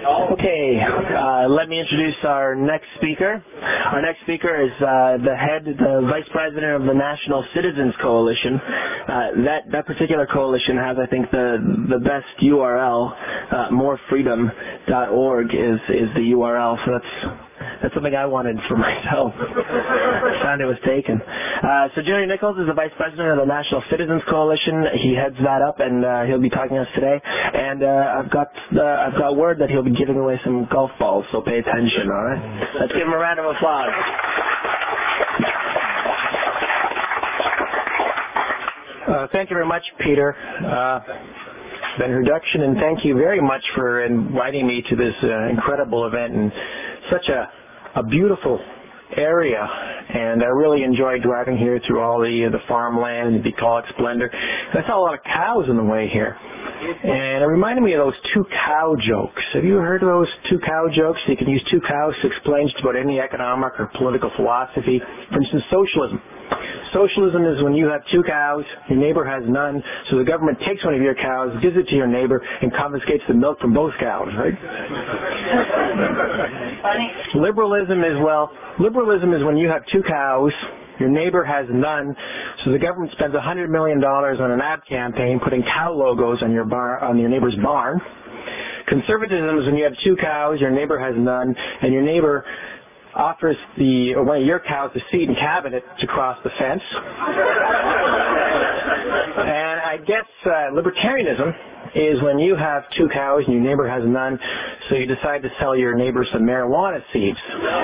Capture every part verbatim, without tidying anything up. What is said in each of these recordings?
Okay, uh, let me introduce our next speaker. Our next speaker is uh, the head, the vice president of the National Citizens Coalition. Uh, that that particular coalition has, I think, the the best U R L. Uh, more freedom dot org is is the U R L. So that's. That's something I wanted for myself. Found it was taken. Uh, so Jerry Nichols is the Vice President of the National Citizens Coalition. He heads that up, and uh, he'll be talking to us today. And uh, I've got uh, I've got word that he'll be giving away some golf balls, so pay attention, all right? Let's give him a round of applause. Uh, thank you very much, Peter. Uh, the introduction, and thank you very much for inviting me to this uh, incredible event and such a, a beautiful area. And I really enjoyed driving here through all the uh, the farmland and the bucolic splendor. I saw a lot of cows on the way here, and it reminded me of those two cow jokes. Have you heard of those two cow jokes? You can use two cows to explain just about any economic or political philosophy. For instance, socialism. Socialism is when you have two cows, your neighbor has none, so the government takes one of your cows, gives it to your neighbor, and confiscates the milk from both cows, right? Liberalism is, well, liberalism is when you have two cows, your neighbor has none, so the government spends one hundred million dollars on an ad campaign putting cow logos on your bar, on your neighbor's barn. Conservatism is when you have two cows, your neighbor has none, and your neighbor offers the or one of your cows a seat in cabinet to cross the fence. And I guess uh, libertarianism is when you have two cows and your neighbor has none, so you decide to sell your neighbor some marijuana seeds.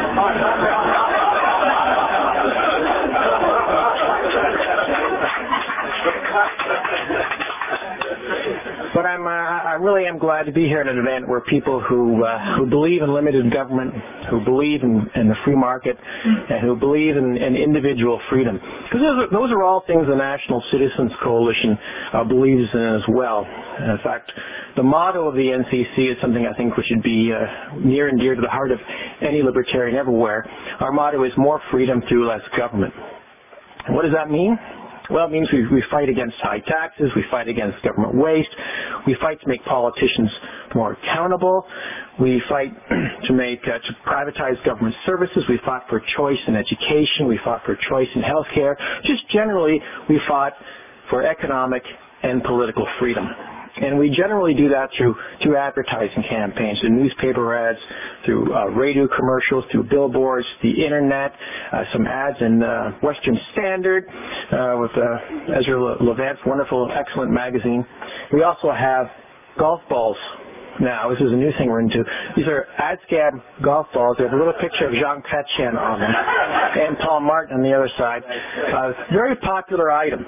But I'm, uh, I really am glad to be here at an event where people who uh, who believe in limited government, who believe in, in the free market, and who believe in, in individual freedom. Because those are, those are all things the National Citizens Coalition uh, believes in as well. In fact, the motto of the N C C is something I think which should be uh, near and dear to the heart of any libertarian everywhere. Our motto is more freedom through less government. And what does that mean? Well, it means we, we fight against high taxes, we fight against government waste, we fight to make politicians more accountable, we fight to make, uh, to privatize government services, we fought for choice in education, we fought for choice in healthcare. Just generally, we fought for economic and political freedom. And we generally do that through through advertising campaigns, through newspaper ads, through uh, radio commercials, through billboards, the internet, uh, some ads in uh, Western Standard uh, with uh, Ezra Levant's wonderful, excellent magazine. We also have golf balls. Now, this is a new thing we're into. These are AdScab golf balls. They have a little picture of Jean Chrétien on them and Paul Martin on the other side. Uh, very popular item.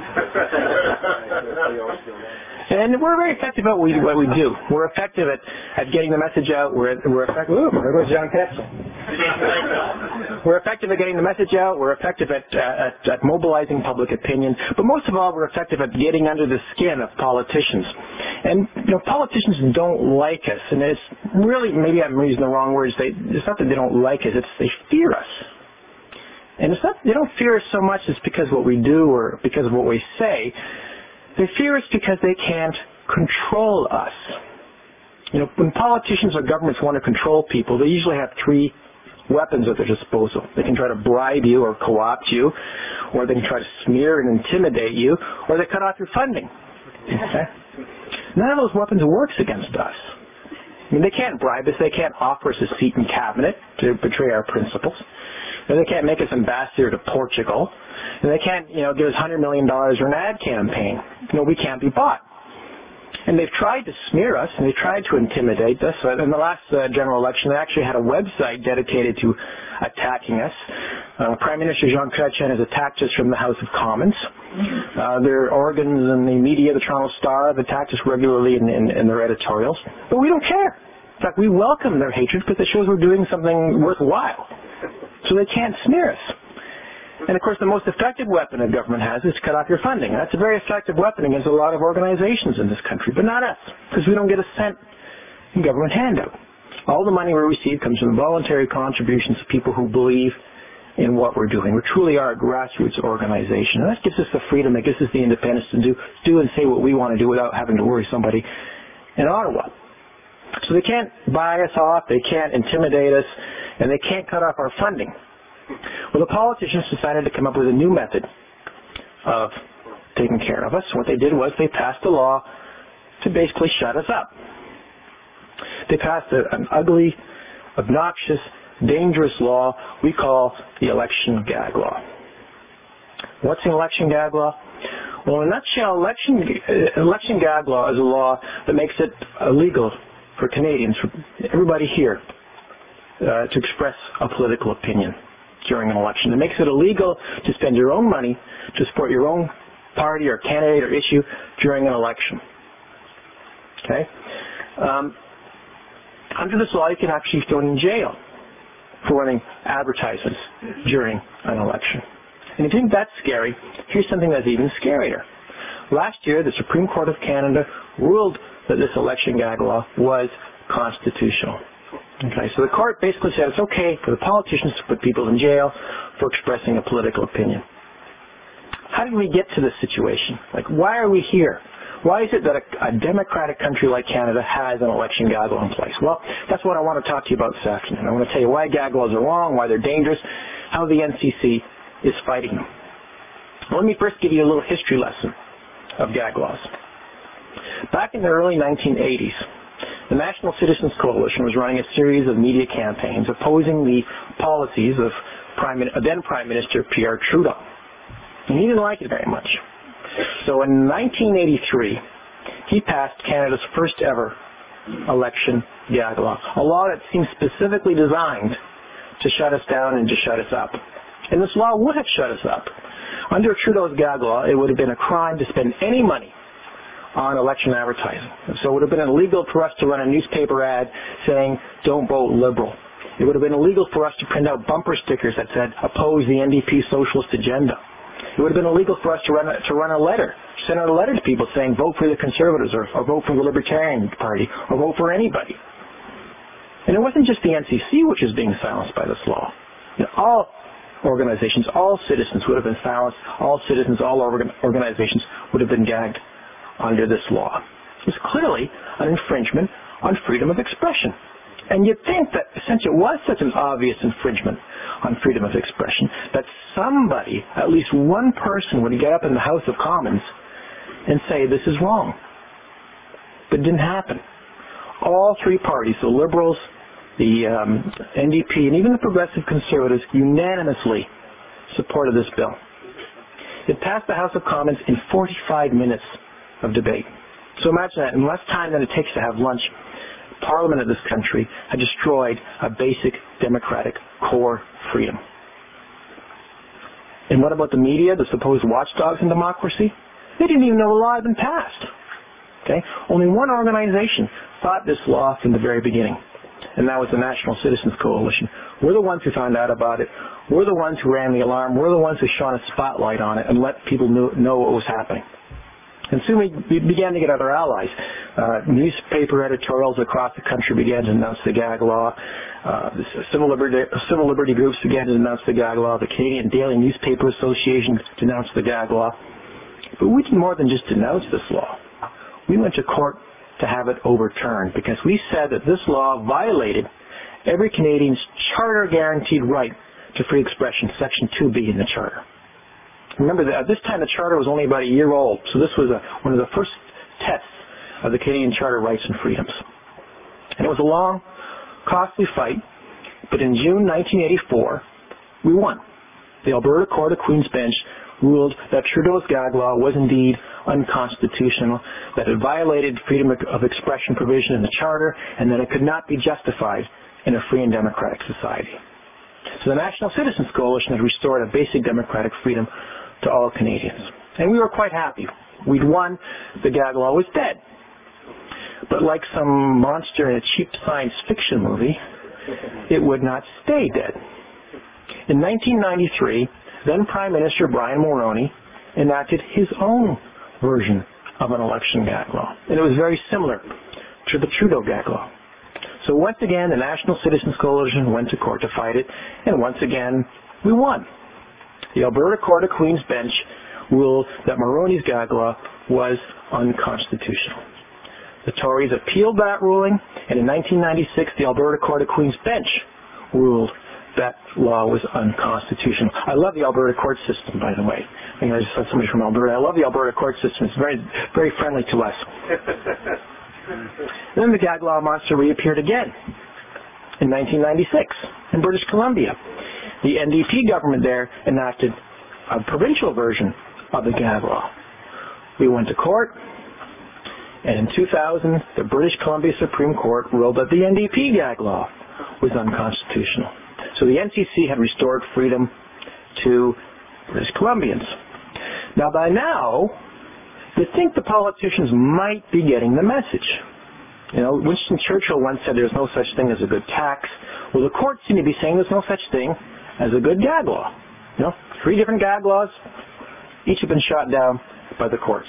And we're very effective at what we, what we do. We're effective at, at getting the message out. We're, we're effective. Ooh, there goes Jean Chrétien. We're effective at getting the message out. We're effective at, uh, at, at mobilizing public opinion. But most of all, we're effective at getting under the skin of politicians. And, you know, politicians don't like us. And it's really, maybe I'm using the wrong words. They, it's not that they don't like us. It's they fear us. And it's not, they don't fear us so much as because of what we do or because of what we say. They fear us because they can't control us. You know, when politicians or governments want to control people, they usually have three weapons at their disposal. They can try to bribe you or co-opt you, or they can try to smear and intimidate you, or they cut off your funding. Okay? None of those weapons works against us. I mean, they can't bribe us. They can't offer us a seat in cabinet to betray our principles. And they can't make us ambassador to Portugal. And they can't, you know, give us one hundred million dollars for an ad campaign. You know, we can't be bought. And they've tried to smear us, and they've tried to intimidate us. In the last uh, general election, they actually had a website dedicated to attacking us. Uh, Prime Minister Jean Chrétien has attacked us from the House of Commons. Uh, their organs and the media, the Toronto Star, have attacked us regularly in, in, in their editorials. But we don't care. In fact, we welcome their hatred because it shows we're doing something worthwhile. So they can't smear us. And of course, the most effective weapon a government has is to cut off your funding. And that's a very effective weapon against a lot of organizations in this country, but not us, because we don't get a cent in government handout. All the money we receive comes from voluntary contributions of people who believe in what we're doing. We truly are a grassroots organization. And that gives us the freedom, that gives us the independence to do, do and say what we want to do without having to worry somebody in Ottawa. So they can't buy us off, they can't intimidate us, and they can't cut off our funding. Well, the politicians decided to come up with a new method of taking care of us. What they did was they passed a law to basically shut us up. They passed a, an ugly, obnoxious, dangerous law we call the election gag law. What's an election gag law? Well, in a nutshell, election, uh, election gag law is a law that makes it illegal for Canadians, for everybody here, uh, to express a political opinion during an election. It makes it illegal to spend your own money to support your own party or candidate or issue during an election. Okay? Um, under this law, you can actually be thrown in jail for running advertisements during an election. And if you think that's scary, here's something that's even scarier. Last year, the Supreme Court of Canada ruled that this election gag law was constitutional. Okay, so the court basically said it's okay for the politicians to put people in jail for expressing a political opinion. How did we get to this situation? Like, why are we here? Why is it that a, a democratic country like Canada has an election gag law in place? Well, that's what I want to talk to you about this afternoon. I want to tell you why gag laws are wrong, why they're dangerous, how the N C C is fighting them. Let me first give you a little history lesson of gag laws. Back in the early nineteen eighties, the National Citizens Coalition was running a series of media campaigns opposing the policies of Prime, then Prime Minister Pierre Trudeau. And he didn't like it very much. So in nineteen eighty-three, he passed Canada's first ever election gag law, a law that seemed specifically designed to shut us down and to shut us up. And this law would have shut us up. Under Trudeau's gag law, it would have been a crime to spend any money on election advertising. So it would have been illegal for us to run a newspaper ad saying, "Don't vote Liberal." It would have been illegal for us to print out bumper stickers that said, "Oppose the N D P socialist agenda." It would have been illegal for us to run a, to run a letter, send out a letter to people saying, "Vote for the Conservatives," or, or "Vote for the Libertarian Party," or "Vote for anybody." And it wasn't just the N C C which was being silenced by this law. You know, all organizations, all citizens would have been silenced. All citizens, all organ organizations would have been gagged under this law. It was clearly an infringement on freedom of expression. And you'd think that since it was such an obvious infringement on freedom of expression, that somebody, at least one person, would get up in the House of Commons and say this is wrong. But it didn't happen. All three parties, the Liberals, the um, N D P, and even the Progressive Conservatives, unanimously supported this bill. It passed the House of Commons in forty-five minutes of debate. So imagine that, in less time than it takes to have lunch, Parliament of this country had destroyed a basic democratic core freedom. And what about the media, the supposed watchdogs in democracy? They didn't even know the law had been passed. Okay? Only one organization fought this law from the very beginning, and that was the National Citizens Coalition. We're the ones who found out about it. We're the ones who ran the alarm. We're the ones who shone a spotlight on it and let people know, know what was happening. And soon we, we began to get other allies. Uh, newspaper editorials across the country began to denounce the gag law. Uh, the civil liberty, civil liberty groups began to denounce the gag law. The Canadian Daily Newspaper Association denounced the gag law. But we did more than just denounce this law. We went to court to have it overturned because we said that this law violated every Canadian's charter-guaranteed right to free expression, Section two B in the Charter. Remember that at this time the Charter was only about a year old, so this was a, one of the first tests of the Canadian Charter rights and freedoms. And it was a long, costly fight, but in June nineteen eighty-four, we won. The Alberta Court of Queen's Bench ruled that Trudeau's gag law was indeed unconstitutional, that it violated freedom of expression provision in the Charter, and that it could not be justified in a free and democratic society. So the National Citizens Coalition had restored a basic democratic freedom to all Canadians. And we were quite happy. We'd won. The gag law was dead. But like some monster in a cheap science fiction movie, it would not stay dead. In nineteen ninety-three, then Prime Minister Brian Mulroney enacted his own version of an election gag law. And it was very similar to the Trudeau gag law. So once again, the National Citizens Coalition went to court to fight it, and once again, we won. The Alberta Court of Queen's Bench ruled that Mulroney's gag law was unconstitutional. The Tories appealed that ruling, and in nineteen ninety-six, the Alberta Court of Queen's Bench ruled that law was unconstitutional. I love the Alberta court system, by the way. I think I just saw somebody from Alberta. I love the Alberta court system. It's very, very friendly to us. Then the gag law monster reappeared again in nineteen ninety-six in British Columbia. The N D P government there enacted a provincial version of the gag law. We went to court, and in two thousand, the British Columbia Supreme Court ruled that the N D P gag law was unconstitutional. So the N C C had restored freedom to British Columbians. Now, by now, you'd think the politicians might be getting the message. You know, Winston Churchill once said there's no such thing as a good tax. Well, the courts seem to be saying there's no such thing as a good gag law. You know, three different gag laws, each have been shot down by the courts.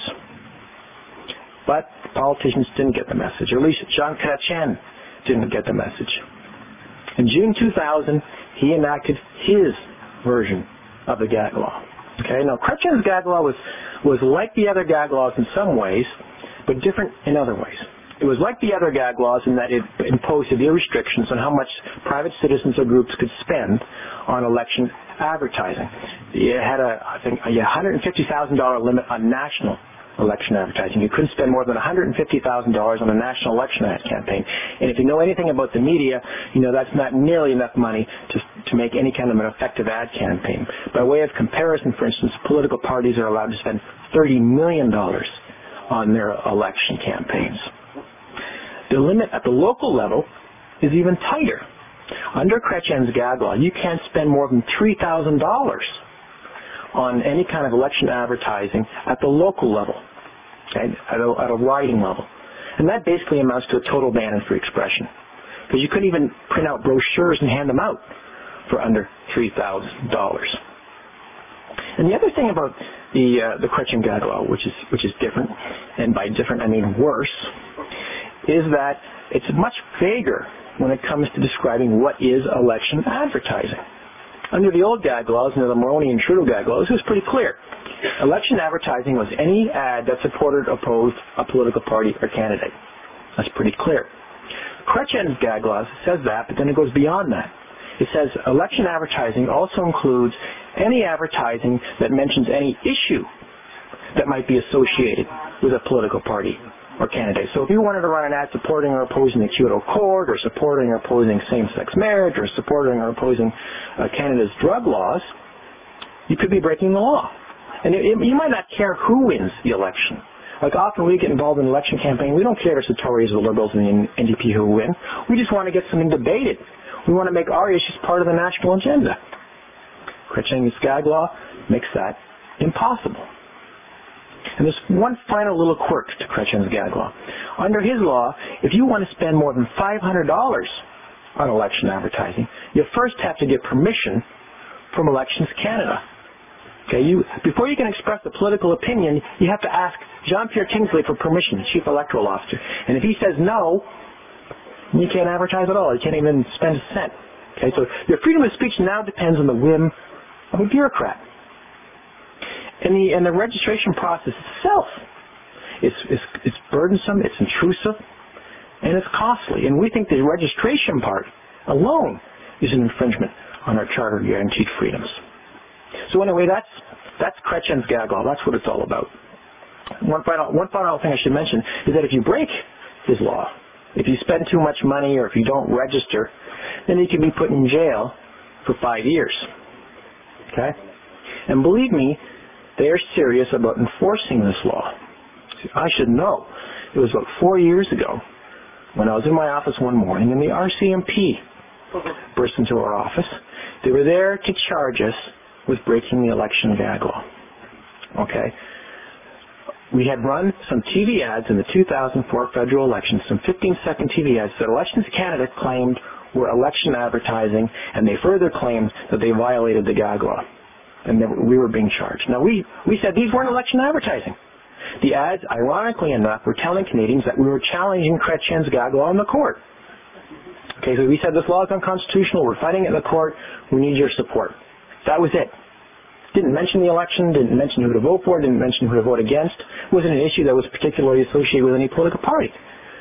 But politicians didn't get the message, or at least Jean Chrétien didn't get the message. In June two thousand, he enacted his version of the gag law. Okay, now Chrétien's gag law was, was like the other gag laws in some ways, but different in other ways. It was like the other gag laws in that it imposed severe restrictions on how much private citizens or groups could spend on election advertising. It had a, I think, a one hundred fifty thousand dollars limit on national election advertising. You couldn't spend more than one hundred fifty thousand dollars on a national election ad campaign. And if you know anything about the media, you know that's not nearly enough money to, to make any kind of an effective ad campaign. By way of comparison, for instance, political parties are allowed to spend thirty million dollars on their election campaigns. The limit at the local level is even tighter. Under Chrétien's gag law, you can't spend more than three thousand dollars on any kind of election advertising at the local level, okay, at a, at a riding level. And that basically amounts to a total ban on free expression, because you couldn't even print out brochures and hand them out for under three thousand dollars. And the other thing about the uh, the Chrétien gag law, which is which is different, and by different I mean worse, is that it's much vaguer when it comes to describing what is election advertising. Under the old gag laws, under the Mulroney and Trudeau gag laws, it was pretty clear. Election advertising was any ad that supported or opposed a political party or candidate. That's pretty clear. Chrétien's gag laws says that, but then it goes beyond that. It says election advertising also includes any advertising that mentions any issue that might be associated with a political party or candidate. So if you wanted to run an ad supporting or opposing the Kyoto Accord, or supporting or opposing same-sex marriage, or supporting or opposing uh, Canada's drug laws, you could be breaking the law. And it, it, you might not care who wins the election. Like often we get involved in an election campaign, we don't care if it's the Tories or the Liberals and the N D P who win. We just want to get something debated. We want to make our issues part of the national agenda. Chrétien's gag law makes that impossible. And there's one final little quirk to Chrétien's gag law. Under his law, if you want to spend more than five hundred dollars on election advertising, you first have to get permission from Elections Canada. Okay, you, before you can express a political opinion, you have to ask Jean-Pierre Kingsley for permission, Chief Electoral Officer. And if he says no, you can't advertise at all. You can't even spend a cent. Okay, so your freedom of speech now depends on the whim of a bureaucrat. And the, and the registration process itself is, is, is burdensome, it's intrusive, and it's costly. And we think the registration part alone is an infringement on our Charter guaranteed freedoms. So anyway, that's, that's Chrétien's gag law. That's what it's all about. One final, one final thing I should mention is that if you break his law, if you spend too much money or if you don't register, then you can be put in jail for five years. Okay? And believe me, they are serious about enforcing this law. I should know. It was about four years ago when I was in my office one morning and the R C M P burst into our office. They were there to charge us with breaking the election gag law. Okay? We had run some T V ads in the two thousand four federal elections, some fifteen second T V ads that Elections Canada claimed were election advertising, and they further claimed that they violated the gag law. And that we were being charged. Now, we, we said these weren't election advertising. The ads, ironically enough, were telling Canadians that we were challenging Chrétien's gag law in the court. Okay, so we said this law is unconstitutional, we're fighting it in the court, we need your support. That was it. Didn't mention the election, didn't mention who to vote for, didn't mention who to vote against. It wasn't an issue that was particularly associated with any political party.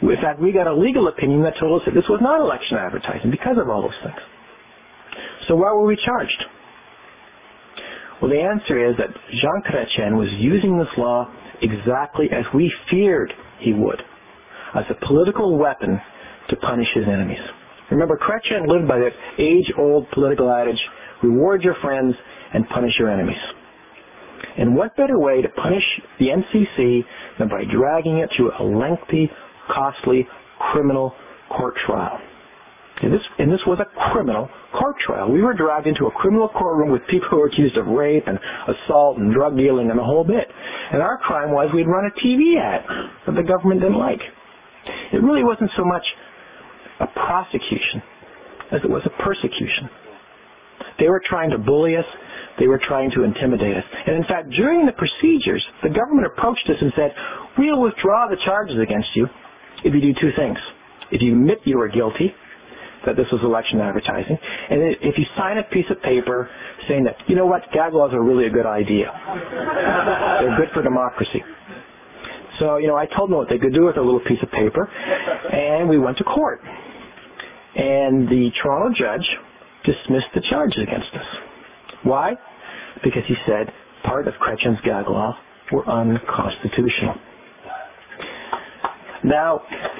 In fact, we got a legal opinion that told us that this was not election advertising because of all those things. So why were we charged? Well, the answer is that Jean Chrétien was using this law exactly as we feared he would, as a political weapon to punish his enemies. Remember, Chrétien lived by that age-old political adage, reward your friends and punish your enemies. And what better way to punish the N C C than by dragging it through a lengthy, costly, criminal court trial? And this, and this was a criminal court trial. We were dragged into a criminal courtroom with people who were accused of rape and assault and drug dealing and the whole bit. And our crime was we'd run a T V ad that the government didn't like. It really wasn't so much a prosecution as it was a persecution. They were trying to bully us. They were trying to intimidate us. And in fact, during the procedures, the government approached us and said, we'll withdraw the charges against you if you do two things. If you admit you were guilty, that this was election advertising, and if you sign a piece of paper saying that, you know what, gag laws are really a good idea. They're good for democracy. So, you know, I told them what they could do with a little piece of paper, and we went to court. And the Toronto judge dismissed the charges against us. Why? Because he said part of Chrétien's gag law were unconstitutional. Now,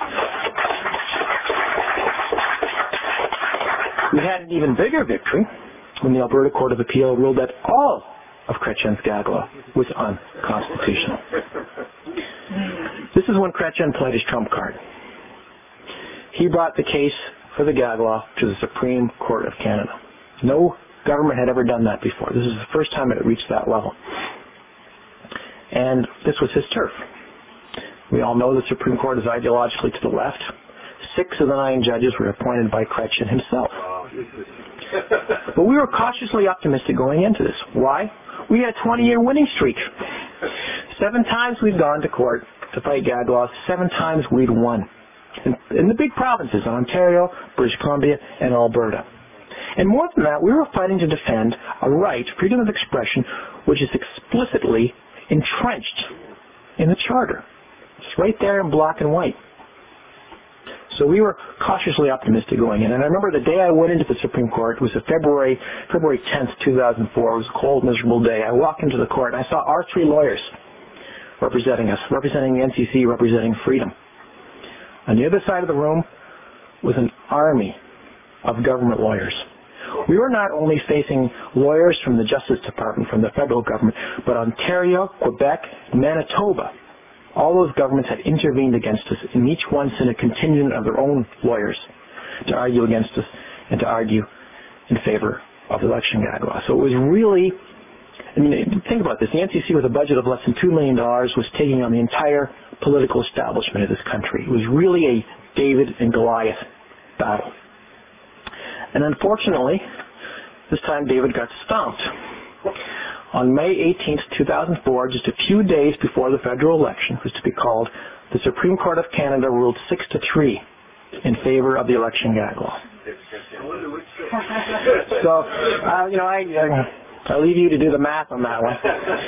we had an even bigger victory when the Alberta Court of Appeal ruled that all of Chrétien's gag law was unconstitutional. This is when Chrétien played his trump card. He brought the case for the gag law to the Supreme Court of Canada. No government had ever done that before. This is the first time it had reached that level. And this was his turf. We all know the Supreme Court is ideologically to the left. Six of the nine judges were appointed by Chrétien himself. But we were cautiously optimistic going into this. Why? We had a twenty-year winning streak. Seven times we'd gone to court to fight gag laws. Seven times we'd won. In, in the big provinces, Ontario, British Columbia, and Alberta. And more than that, we were fighting to defend a right, freedom of expression, which is explicitly entrenched in the Charter. It's right there in black and white. So we were cautiously optimistic going in. And I remember the day I went into the Supreme Court, it was a February, February tenth, two thousand four. It was a cold, miserable day. I walked into the court and I saw our three lawyers representing us, representing the N C C, representing freedom. On the other side of the room was an army of government lawyers. We were not only facing lawyers from the Justice Department, from the federal government, but Ontario, Quebec, Manitoba. All those governments had intervened against us, and each one sent a contingent of their own lawyers to argue against us and to argue in favor of the election gag law. So it was really, I mean, think about this. The N C C, with a budget of less than two million dollars, was taking on the entire political establishment of this country. It was really a David and Goliath battle. And unfortunately, this time David got stomped. On May eighteenth, two thousand four, just a few days before the federal election was to be called, the Supreme Court of Canada ruled six to three in favor of the election gag law. So, uh, you know, I, uh, I'll leave you to do the math on that one.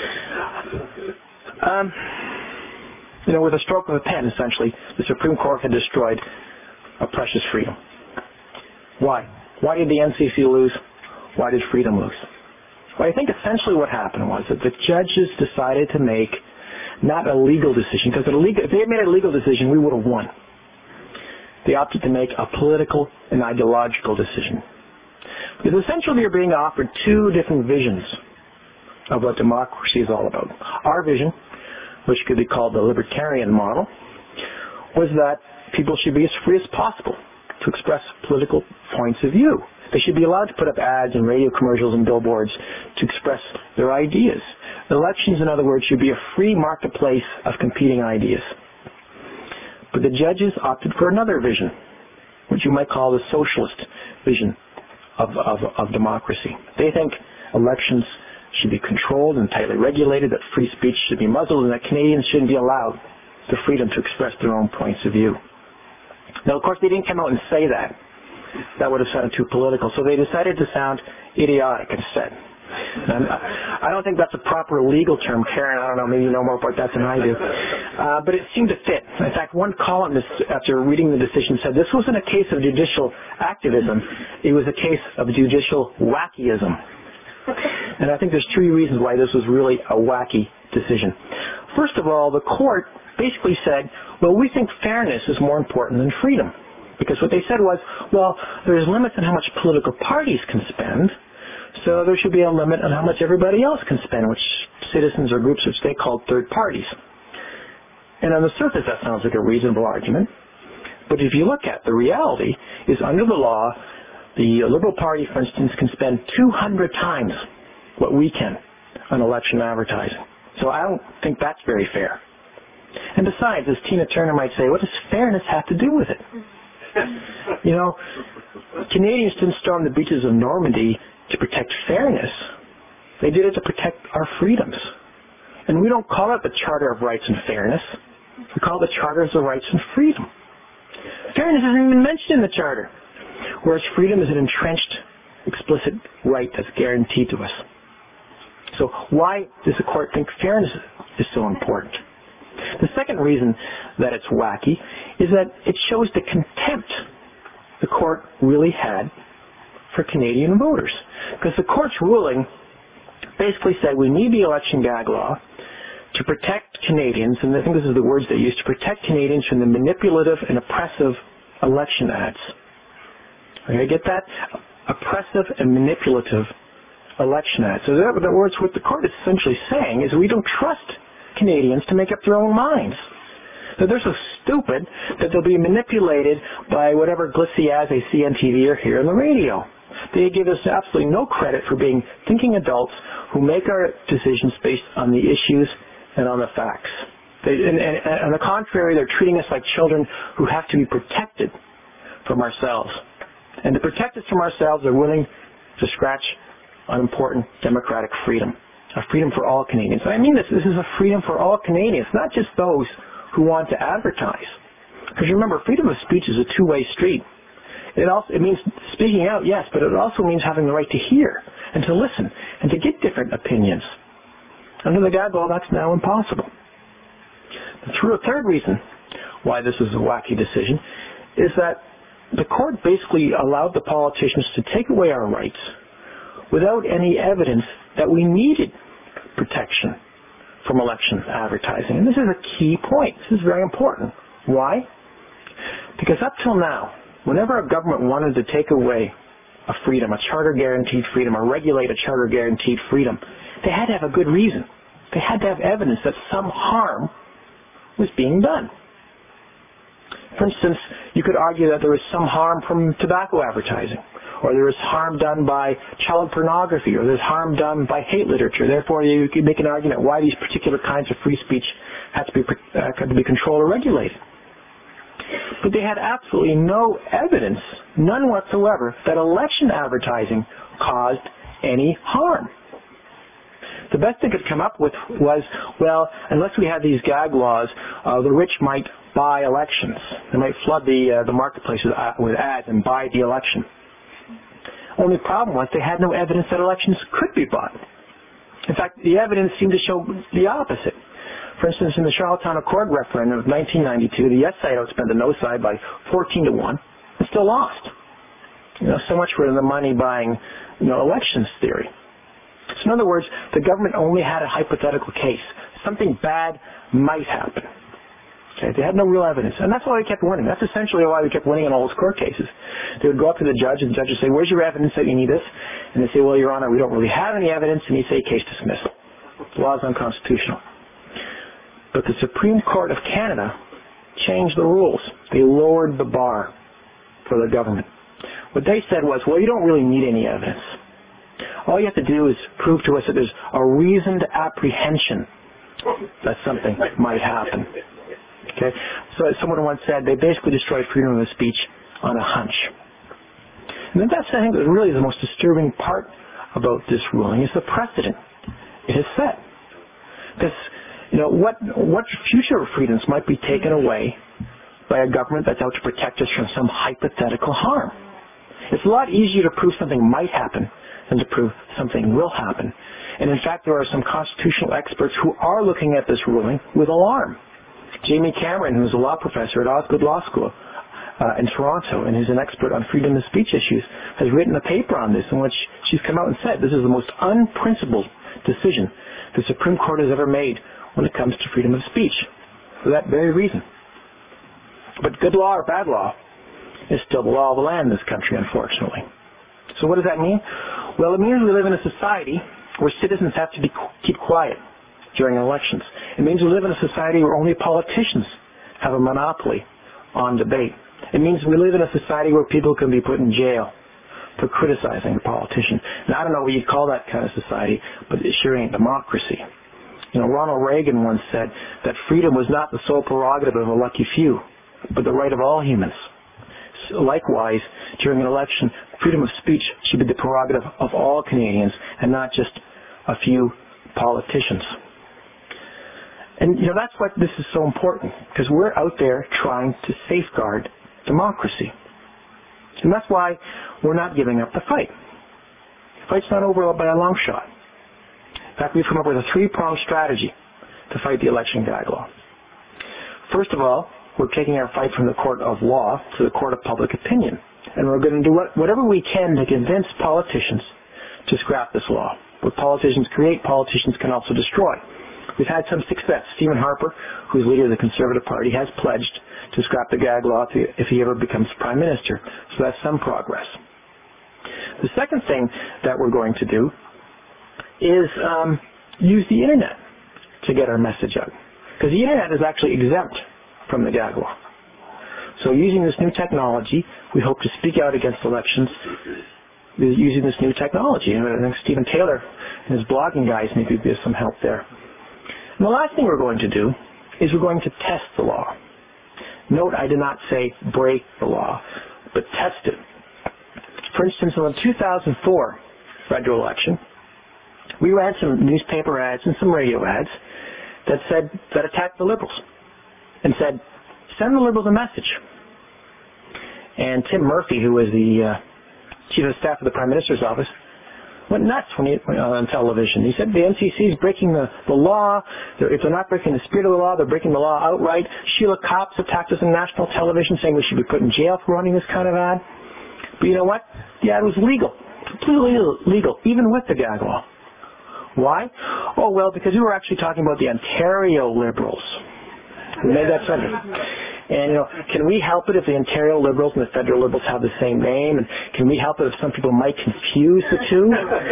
Um, you know, with a stroke of a pen, essentially, the Supreme Court had destroyed a precious freedom. Why? Why did the N C C lose? Why did freedom lose? Well, I think essentially what happened was that the judges decided to make not a legal decision, because if they had made a legal decision, we would have won. They opted to make a political and ideological decision. Because essentially you're being offered two different visions of what democracy is all about. Our vision, which could be called the libertarian model, was that people should be as free as possible to express political points of view. They should be allowed to put up ads and radio commercials and billboards to express their ideas. Elections, in other words, should be a free marketplace of competing ideas. But the judges opted for another vision, which you might call the socialist vision of, of, of democracy. They think elections should be controlled and tightly regulated, that free speech should be muzzled, and that Canadians shouldn't be allowed the freedom to express their own points of view. Now, of course, they didn't come out and say that. That would have sounded too political. So they decided to sound idiotic instead. And I don't think that's a proper legal term, Karen. I don't know, maybe you know more about that than I do. Uh, but it seemed to fit. In fact, one columnist, after reading the decision, said this wasn't a case of judicial activism. It was a case of judicial wackyism. And I think there's three reasons why this was really a wacky decision. First of all, the court basically said, well, we think fairness is more important than freedom. Because what they said was, well, there's limits on how much political parties can spend, so there should be a limit on how much everybody else can spend, which citizens or groups which they called third parties. And on the surface, that sounds like a reasonable argument. But if you look at the reality is under the law, the Liberal Party, for instance, can spend two hundred times what we can on election advertising. So I don't think that's very fair. And besides, as Tina Turner might say, what does fairness have to do with it? You know, Canadians didn't storm the beaches of Normandy to protect fairness. They did it to protect our freedoms. And we don't call it the Charter of Rights and Fairness. We call it the Charters of Rights and Freedom. Fairness isn't even mentioned in the Charter, whereas freedom is an entrenched, explicit right that's guaranteed to us. So why does the court think fairness is so important? The second reason that it's wacky is that it shows the contempt the court really had for Canadian voters. Because the court's ruling basically said we need the election gag law to protect Canadians, and I think this is the words they used, to protect Canadians from the manipulative and oppressive election ads. Okay, get that? Oppressive and manipulative election ads. So in other words, what the court is essentially saying is we don't trust Canadians to make up their own minds. That they're so stupid that they'll be manipulated by whatever glitzy ads they see on T V or hear on the radio. They give us absolutely no credit for being thinking adults who make our decisions based on the issues and on the facts. They, and, and, and on the contrary, they're treating us like children who have to be protected from ourselves. And to protect us from ourselves, they're willing to scratch on important democratic freedom. A freedom for all Canadians. I mean this, this is a freedom for all Canadians, not just those who want to advertise. Because remember, freedom of speech is a two-way street. It also it means speaking out, yes, but it also means having the right to hear and to listen and to get different opinions. Under the gag law, that's now impossible. Through a third reason why this is a wacky decision is that the court basically allowed the politicians to take away our rights without any evidence that we needed protection from election advertising. And this is a key point. This is very important. Why? Because up till now, whenever a government wanted to take away a freedom, a charter-guaranteed freedom, or regulate a charter-guaranteed freedom, they had to have a good reason. They had to have evidence that some harm was being done. For instance, you could argue that there was some harm from tobacco advertising, or there was harm done by child pornography, or there's harm done by hate literature. Therefore, you could make an argument why these particular kinds of free speech had to be, uh, had to be controlled or regulated. But they had absolutely no evidence, none whatsoever, that election advertising caused any harm. The best they could come up with was, well, unless we had these gag laws, uh, the rich might buy elections. They might flood the, uh, the marketplace with, uh, with ads and buy the election. Only problem was they had no evidence that elections could be bought. In fact, the evidence seemed to show the opposite. For instance, in the Charlottetown Accord referendum of nineteen ninety-two, the yes side outspent the no side by fourteen to one and still lost. You know, so much for the money buying, you know, elections theory. So in other words, the government only had a hypothetical case. Something bad might happen. Okay, they had no real evidence. And that's why we kept winning. That's essentially why we kept winning in all those court cases. They would go up to the judge, and the judge would say, where's your evidence that you need this? And they'd say, well, Your Honor, we don't really have any evidence. And he'd say, case dismissed. The law is unconstitutional. But the Supreme Court of Canada changed the rules. They lowered the bar for the government. What they said was, well, you don't really need any evidence. All you have to do is prove to us that there's a reasoned apprehension that something might happen. Okay? So as someone once said, they basically destroyed freedom of speech on a hunch. And then that's, I think, really the most disturbing part about this ruling is the precedent it has set. Because, you know, what, what future freedoms might be taken away by a government that's out to protect us from some hypothetical harm? It's a lot easier to prove something might happen than to prove something will happen. And in fact, there are some constitutional experts who are looking at this ruling with alarm. Jamie Cameron, who's a law professor at Osgoode Law School uh, in Toronto, and who's an expert on freedom of speech issues, has written a paper on this in which she's come out and said this is the most unprincipled decision the Supreme Court has ever made when it comes to freedom of speech, for that very reason. But good law or bad law is still the law of the land in this country, unfortunately. So what does that mean? Well, it means we live in a society where citizens have to be, keep quiet during elections. It means we live in a society where only politicians have a monopoly on debate. It means we live in a society where people can be put in jail for criticizing a politician. Now, I don't know what you'd call that kind of society, but it sure ain't democracy. You know, Ronald Reagan once said that freedom was not the sole prerogative of a lucky few, but the right of all humans. So likewise, during an election, freedom of speech should be the prerogative of all Canadians and not just a few politicians. And, you know, that's why this is so important, because we're out there trying to safeguard democracy. And that's why we're not giving up the fight. The fight's not over by a long shot. In fact, we've come up with a three-pronged strategy to fight the election gag law. First of all, we're taking our fight from the court of law to the court of public opinion. And we're going to do what, whatever we can to convince politicians to scrap this law. What politicians create, politicians can also destroy. We've had some success. Stephen Harper, who's leader of the Conservative Party, has pledged to scrap the gag law if he ever becomes Prime Minister. So that's some progress. The second thing that we're going to do is um, use the Internet to get our message out. Because the Internet is actually exempt from the gag law. So using this new technology, we hope to speak out against elections using this new technology. And I think Stephen Taylor and his blogging guys maybe give some help there. And the last thing we're going to do is we're going to test the law. Note, I did not say break the law, but test it. For instance, in the two thousand four federal election, we ran some newspaper ads and some radio ads that said, that attacked the Liberals and said, send the Liberals a message. And Tim Murphy, who was the uh, chief of staff of the Prime Minister's office, went nuts when he went on television. He said the N C C is breaking the, the law. They're, if they're not breaking the spirit of the law, they're breaking the law outright. Sheila Copps attacked us on national television saying we should be put in jail for running this kind of ad. But you know what? The ad was legal, completely legal, even with the gag law. Why? Oh, well, because we were actually talking about the Ontario Liberals. We made that sentence. And, you know, can we help it if the Ontario Liberals and the federal Liberals have the same name? And can we help it if some people might confuse the two?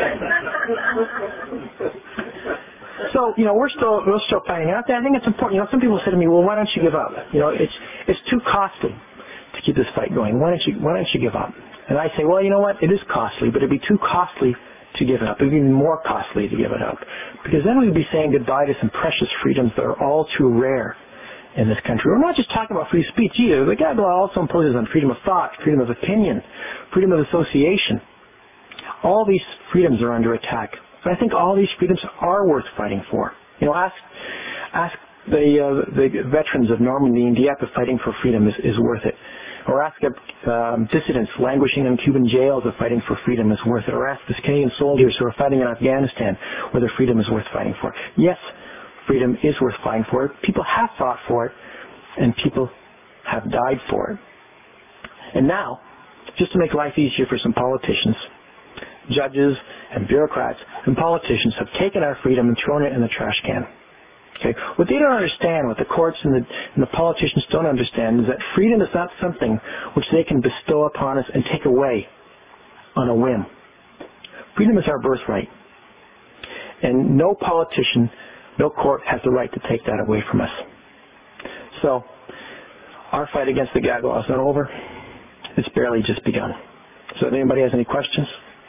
So, you know, we're still we're still finding out that. I think it's important. You know, some people say to me, well, why don't you give up? You know, it's it's too costly to keep this fight going. Why don't you why don't you give up? And I say, well, you know what? It is costly, but it'd be too costly to give it up. It would be more costly to give it up. Because then we'd be saying goodbye to some precious freedoms that are all too rare in this country. We're not just talking about free speech either. The gag law also imposes on freedom of thought, freedom of opinion, freedom of association. All these freedoms are under attack. But I think all these freedoms are worth fighting for. You know, ask ask the uh, the veterans of Normandy and Dieppe if fighting for freedom is, is worth it. Or ask um, dissidents languishing in Cuban jails if fighting for freedom is worth it. Or ask the Canadian soldiers who are fighting in Afghanistan whether freedom is worth fighting for. Yes, freedom is worth fighting for. People have fought for it, and people have died for it. And now, just to make life easier for some politicians, judges and bureaucrats and politicians have taken our freedom and thrown it in the trash can. Okay? What they don't understand, what the courts and the, and the politicians don't understand, is that freedom is not something which they can bestow upon us and take away on a whim. Freedom is our birthright. And no politician, no court has the right to take that away from us. So, our fight against the gag law is not over. It's barely just begun. So if anybody has any questions?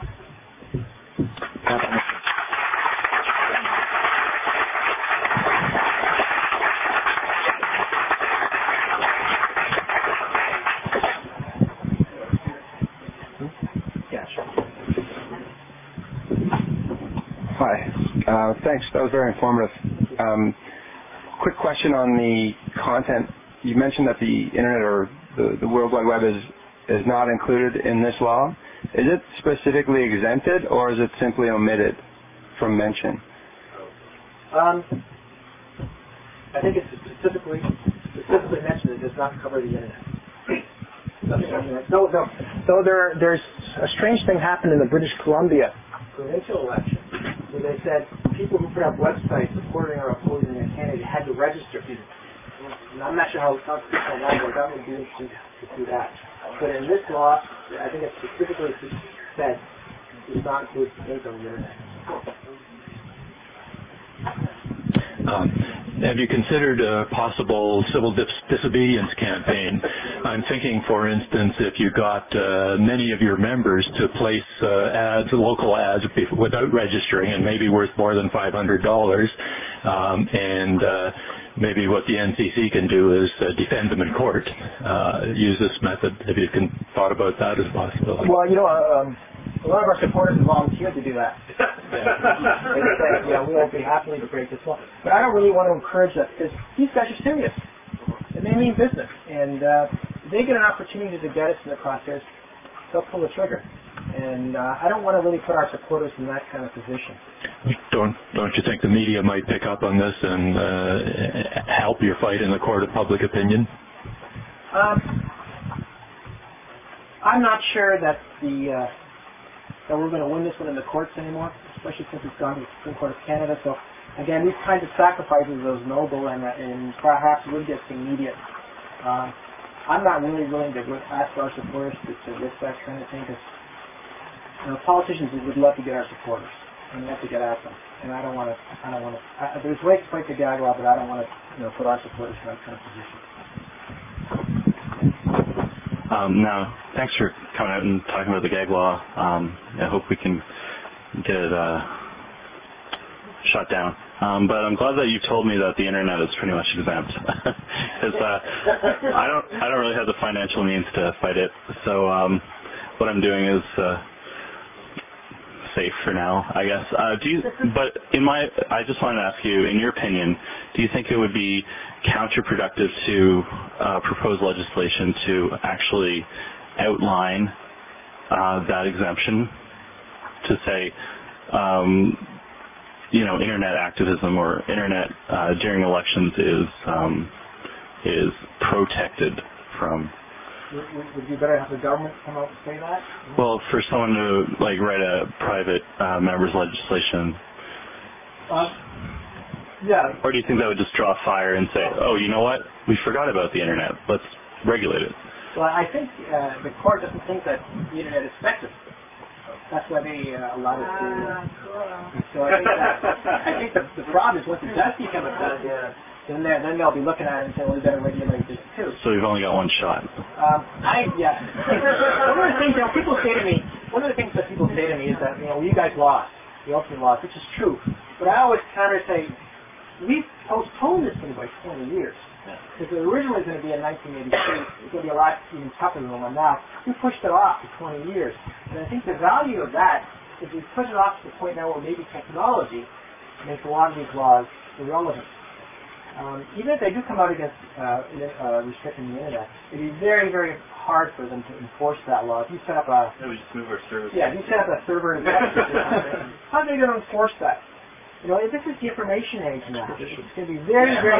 Hi. Uh, thanks. That was very informative. Um, quick question on the content. You mentioned that the internet or the, the World Wide Web is is not included in this law, is it specifically exempted or is it simply omitted from mention? Um, I think it's specifically specifically mentioned it does not cover the internet. So, so, so there, there's a strange thing happened in the British Columbia provincial election where they said people who put up websites supporting or opposing a candidate had to register. And I'm not sure how constitutional that was. That would be interesting to do that. But in this law, I think it specifically said does not include things on the internet. Um, have you considered a possible civil dis- disobedience campaign? I'm thinking, for instance, if you got uh, many of your members to place uh, ads, local ads, without registering, and maybe worth more than five hundred dollars, um, and uh, maybe what the N C C can do is uh, defend them in court. Uh, use this method. Have you can, thought about that as a possibility? Well, you know, um, a lot of our supporters have volunteered to do that. They say, yeah, we will be happy to break this law. But I don't really want to encourage that because these guys are serious. And they mean business. And uh, if they get an opportunity to get us in the crosshairs, they'll pull the trigger. And uh, I don't want to really put our supporters in that kind of position. Don't don't you think the media might pick up on this and uh, help your fight in the court of public opinion? Um, I'm not sure that the uh, that we're going to win this one in the courts anymore, especially since it's gone to the Supreme Court of Canada. So, again, these kinds of sacrifices are noble and, uh, and perhaps would get some immediate. Uh, I'm not really willing to ask our supporters to, to risk that kind of thing because you know, politicians would love to get our supporters and we have to get at them. And I don't want to. I don't want to. Uh, there's ways to fight the gag law, but I don't want to, you know, put our supporters in that kind of position. Um, now, thanks for coming out and talking about the gag law. Um, I hope we can get it uh, shut down. Um, but I'm glad that you told me that the internet is pretty much exempt, because uh, I don't, I don't really have the financial means to fight it. So um, what I'm doing is uh, safe for now, I guess. Uh, do you? But in my, I just wanted to ask you, in your opinion, do you think it would be counterproductive to uh, propose legislation to actually outline uh, that exemption, to say, um, you know, internet activism or internet uh, during elections is um, is protected from? Would, would it be better to have the government come out and say that? Well, for someone to like write a private uh, member's legislation. Uh, Yeah. Or do you think that would just draw fire and say, oh, you know what? We forgot about the internet. Let's regulate it. Well, I think uh, the court doesn't think that the internet is effective. That's why they uh, allowed it to. Uh, so I think, that, I think the, the problem is once it does become effective, then, then they'll be looking at it and saying, well, we better regulate this too. So you've only got one shot. Um, I, yeah. One of the things that people say to me, one of the things that people say to me is that, you know, well, you guys lost. The ultimate lost, which is true. But I always counter say, we've postponed this thing by twenty years. Because it originally was going to be in nineteen eighty-three. It's going to be a lot even tougher than the one now. We pushed it off for twenty years. And I think the value of that is we push it off to the point now where maybe technology makes a lot of these laws irrelevant. Um, even if they do come out against uh, uh, restricting the internet, it'd be very, very hard for them to enforce that law. If you set up a... Yeah, we just move our server. Yeah, if you set up a server in Texas or something, how are they going to enforce that? You know, this is the information age now. It's going to be very, very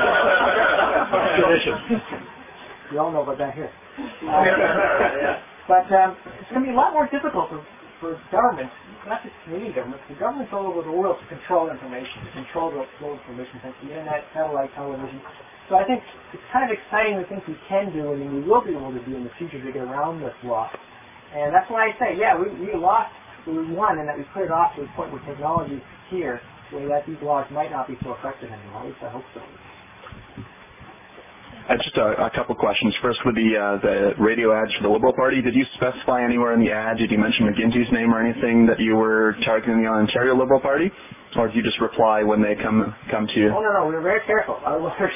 difficult. We all know about that here. Uh, but um, it's going to be a lot more difficult for, for governments, not just Canadian governments, the governments all over the world to control information, to control the flow of information, like the internet, satellite television. So I think it's kind of exciting the things we can do and we will be able to do in the future to get around this law. And that's why I say, yeah, we, we lost, we won, and that we put it off to the point where technology is here, where that these laws might not be so effective anymore. At least I hope so. Uh, just a, a couple questions. First, with the uh, the radio ads for the Liberal Party, did you specify anywhere in the ad, did you mention McGuinty's name or anything that you were targeting the Ontario Liberal Party? Or did you just reply when they come come to you? Oh, no, no, we were very careful. Our lawyers,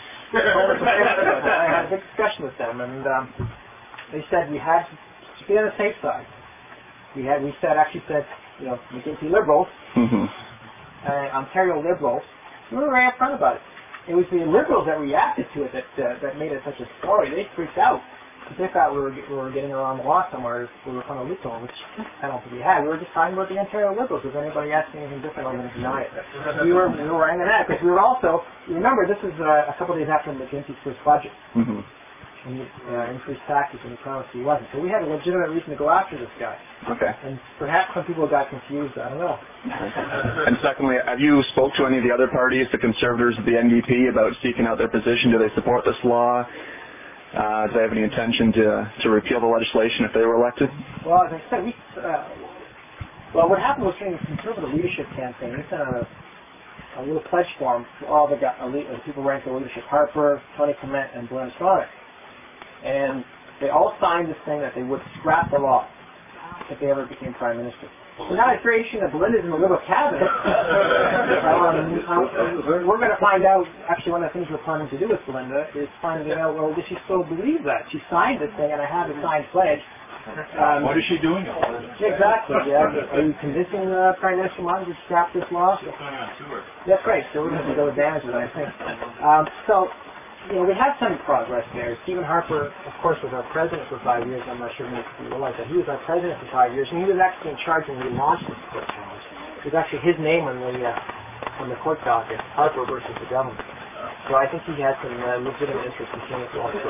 I had a big discussion with them, and um, they said we had to be on the safe side. We had, we said, actually said, you know, McGuinty Liberals, Mm-hmm. uh, Ontario Liberals. We were very upfront about it. It was the Liberals that reacted to it that uh, that made it such a story. They freaked out. They thought we were, we were getting around the law somewhere. We were from a loophole, which I don't think we had. We were just talking about the Ontario Liberals. If anybody asked me anything different, I'm going to deny it. We were, we were angry at that because we were also, remember, this is uh, a couple of days after McGuinty's first budget. Mm-hmm. And he uh, increased taxes and he promised he wasn't. So we had a legitimate reason to go after this guy. Okay. And perhaps some people got confused. I don't know. And secondly, have you spoke to any of the other parties, the Conservatives, the N D P, about seeking out their position? Do they support this law? Uh, do they have any intention to to repeal the legislation if they were elected? Well, as I said, we, uh, well, what happened was during the Conservative leadership campaign, we sent a, a little pledge form to all the uh, people running for leadership, Harper, Tony Clement, and Blair Sonic. And they all signed this thing that they would scrap the law if they ever became Prime Minister. So now it's very interesting that Belinda's in the Liberal cabinet. um, we're going to find out, actually one of the things we're planning to do with Belinda is finding out, well, does she still believe that? She signed this thing and I have a signed pledge. Um, what is she doing? Exactly, yeah. Are you convincing uh, Prime Minister Martin to scrap this law? That's right, so we're going to go advantage of it, I think. Um, so, you know, we have some progress there. Stephen Harper, of course, was our president for five years. I'm not sure if you realize that. He was our president for five years, and he was actually in charge when we launched this court challenge. It was actually his name on the uh, on the court docket, Harper versus the government. So I think he has some uh, legitimate interest in seeing it law.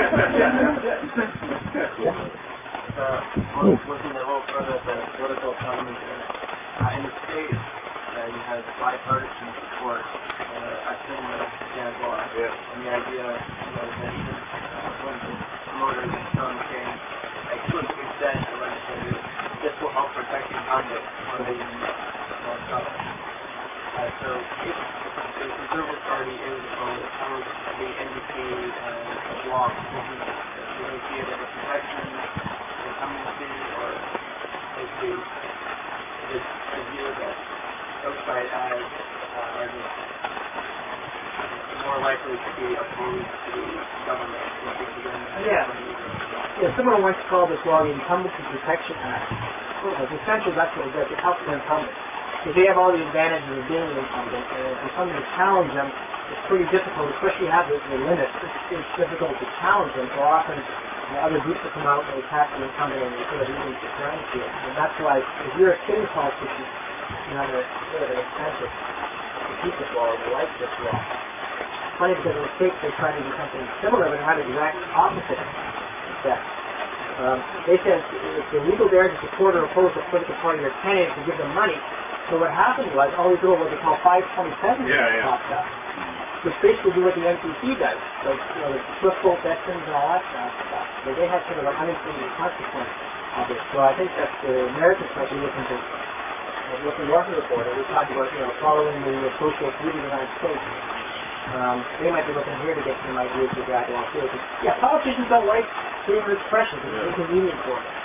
Yeah. Uh, looking a little further at the political economy, uh, in the state, uh, you have bipartisan support. Uh, I think the Jaguar and the idea, you know, that even uh, when the promoters and some saying, like, to an extent, the legislature, this will help protect the incumbent when they even more trouble. Uh, so if the Conservative Party is opposed, how would the N D P uh, block looking at this? Do they see it as a protection, incumbency, or is the is the view that outside ads uh, are just more likely to be opposed to the government? Yeah. Yeah, someone once called this law the Incumbency Protection Act. Well, essentially that's what it does. It helps the incumbent. Because they have all the advantages of being an incumbent, and if there's something to challenge them, it's pretty difficult, especially have the, the limits. It's, it's difficult to challenge them. So often you know, other groups will come out and attack the incumbent and they sort of even get around to it. And that's why if you're a sitting politician, you have a sort of an incentive to keep this law or to like this law. Funny because in the States they try to do something similar but have the exact opposite effect. Um, they said it's illegal there to support or oppose a political party or candidate to give them money. So what happened was all these little what they call five twenty-seven yeah, yeah. popped up, which basically do what the N C C does, like you know, the Swift Boat veterans and all that kind of stuff. So they had sort of an unintended consequence of it. So I think that the Americans might be looking to uh, looking north of the border. We talked about you know following the social beauty of the United States. Um, they might be looking here to get some ideas of that law too. Yeah, politicians don't like freedom of expression. It's inconvenient for them.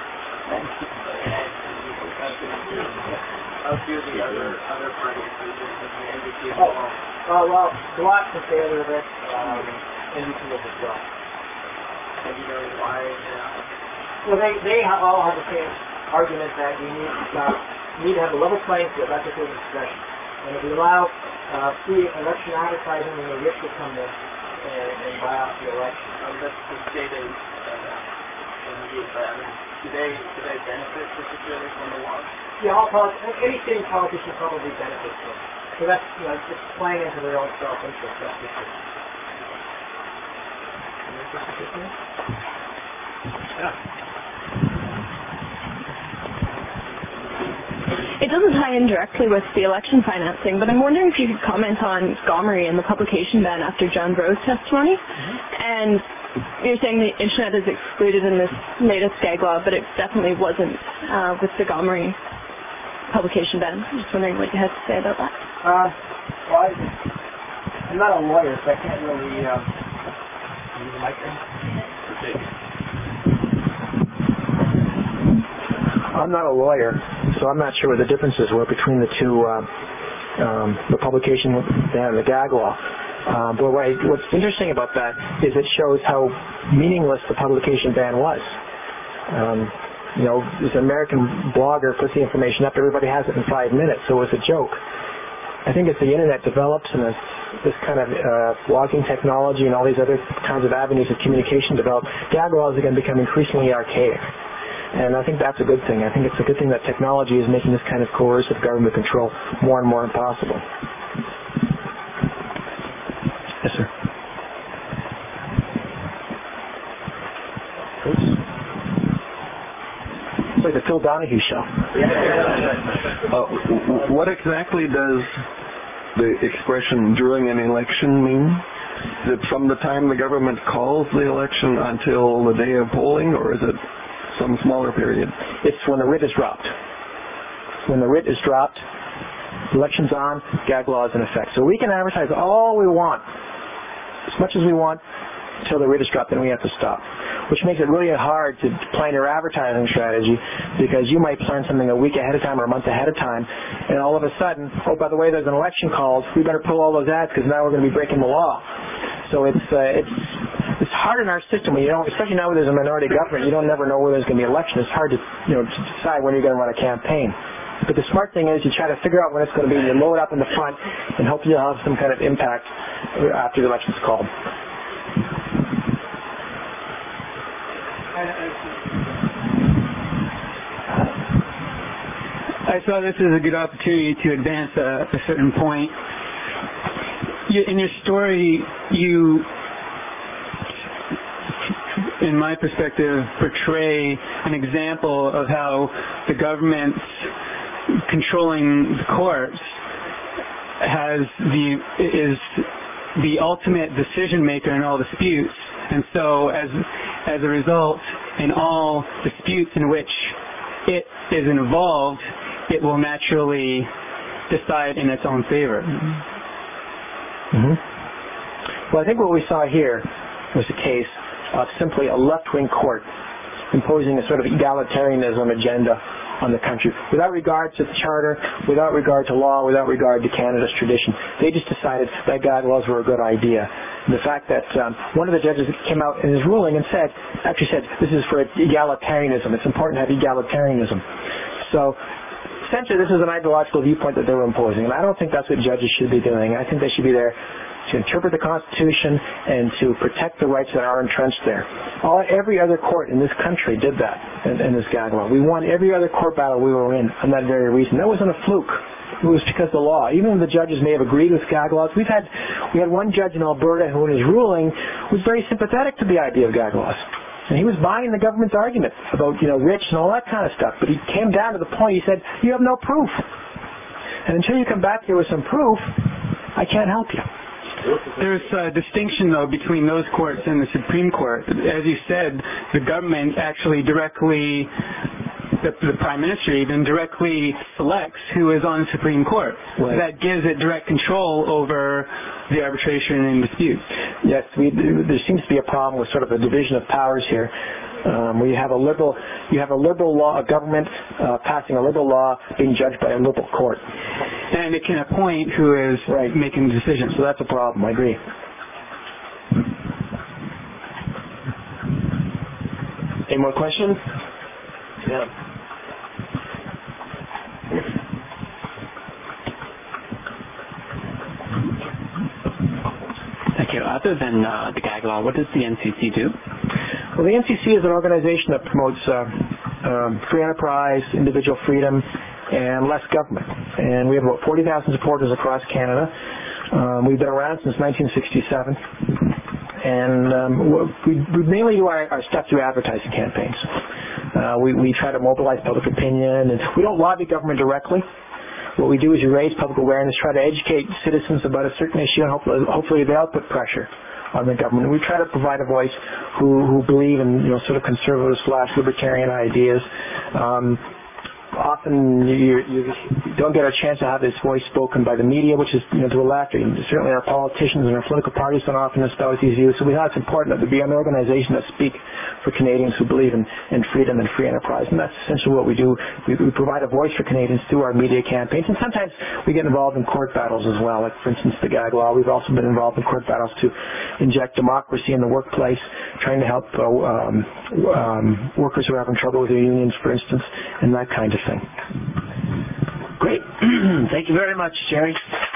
How do the other other parties do this as the N D P as oh, well? Oh, well, Bloc in favor of it, um, N D P as well. And you know why? Uh, Well, they, they have all have the same argument that we need, uh, need to have a level playing field, that's a freedom of expression. And if we allow uh, free election advertising, then the rich will come in and, and buy off the election. um, that's the state is uh, in the youth, but I mean, do they, do they benefit particularly from the law? Yeah, all polit- any sitting politician probably benefits from it. So that's, you know, it's playing into their own self-interest, that's for sure. It doesn't tie in directly with the election financing, but I'm wondering if you could comment on Gomery and the publication ban after John Bro's testimony. Mm-hmm. And you're saying the internet is excluded in this latest gag law, but it definitely wasn't uh, with the Gomery publication ban. I'm just wondering what you had to say about that. Uh, well, I, I'm not a lawyer, so I can't really uh, use the microphone. I'm not a lawyer, so I'm not sure what the differences were between the two, uh, um, the publication ban and the gag law. Uh, but what I, what's interesting about that is it shows how meaningless the publication ban was. Um, you know, this American blogger puts the information up, everybody has it in five minutes, so it was a joke. I think as the internet develops and as this kind of uh, blogging technology and all these other kinds of avenues of communication develop, gag laws are going to become increasingly archaic. And I think that's a good thing. I think it's a good thing that technology is making this kind of coercive government control more and more impossible. Yes, sir. Oops. It's like the Phil Donahue show. Uh, what exactly does the expression during an election mean? Is it from the time the government calls the election until the day of polling, or is it some smaller period? It's when the writ is dropped. When the writ is dropped, election's on, gag law is in effect. So we can advertise all we want, as much as we want, until the writ is dropped, then we have to stop. Which makes it really hard to plan your advertising strategy, because you might plan something a week ahead of time or a month ahead of time, and all of a sudden, oh, by the way, there's an election called, we better pull all those ads because now we're going to be breaking the law. So it's uh, it's it's hard in our system when you don't, especially now when there's a minority government, you don't never know where there's going to be an election. It's hard to you know to decide when you're going to run a campaign. But the smart thing is you try to figure out when it's going to be, and you load it up in the front, and hopefully you'll have some kind of impact after the election's called. I saw this as a good opportunity to advance a, a certain point. You, in your story, you, in my perspective, portray an example of how the government's controlling the courts has the is the ultimate decision maker in all disputes, and so as as a result, in all disputes in which it is involved, it will naturally decide in its own favor. Mm-hmm. Well, I think what we saw here was a case of simply a left-wing court imposing a sort of egalitarianism agenda on the country, without regard to the charter, without regard to law, without regard to Canada's tradition. They just decided that gag laws were a good idea. And the fact that um, one of the judges came out in his ruling and said, actually said, this is for egalitarianism. It's important to have egalitarianism. So essentially, this is an ideological viewpoint that they were imposing, and I don't think that's what judges should be doing. I think they should be there to interpret the Constitution and to protect the rights that are entrenched there. All, every other court in this country did that in, in this gag law. We won every other court battle we were in on that very reason. That wasn't a fluke. It was because of the law. Even when the judges may have agreed with gag laws, we've had we had one judge in Alberta who, in his ruling, was very sympathetic to the idea of gag laws. And he was buying the government's argument about, you know, rich and all that kind of stuff. But he came down to the point, he said, you have no proof. And until you come back here with some proof, I can't help you. There's a distinction, though, between those courts and the Supreme Court. As you said, the government actually directly, the, the Prime Minister even, directly selects who is on the Supreme Court. Right. That gives it direct control over the arbitration and disputes. Yes, we, there seems to be a problem with sort of a division of powers here. Um, where you have a liberal, you have a liberal law, a government uh, passing a liberal law being judged by a liberal court, and it can appoint who is right. making decisions. So that's a problem. I agree. Any more questions? Yeah. Thank you. Other than uh, the gag law, what does the N C C do? Well, the N C C is an organization that promotes uh, um, free enterprise, individual freedom, and less government. And we have about forty thousand supporters across Canada. Um, we've been around since nineteen sixty-seven. And um, we, we mainly do our, our stuff through advertising campaigns. Uh, we, we try to mobilize public opinion, and we don't lobby government directly. What we do is we raise public awareness, try to educate citizens about a certain issue, and hopefully, hopefully they'll put pressure on the government. We try to provide a voice who, who believe in, you know, sort of conservative slash libertarian ideas. Um, often you, you don't get a chance to have this voice spoken by the media, which is, you know, to a laughter. Certainly our politicians and our political parties don't often espouse these views. So we thought it's important that there be an organization that speak for Canadians who believe in, in freedom and free enterprise. And that's essentially what we do. We, we provide a voice for Canadians through our media campaigns. And sometimes we get involved in court battles as well. Like, for instance, the gag law. We've also been involved in court battles to inject democracy in the workplace, trying to help uh, um, um, workers who are having trouble with their unions, for instance, and that kind of thing. Great. Thank you very much, Jerry.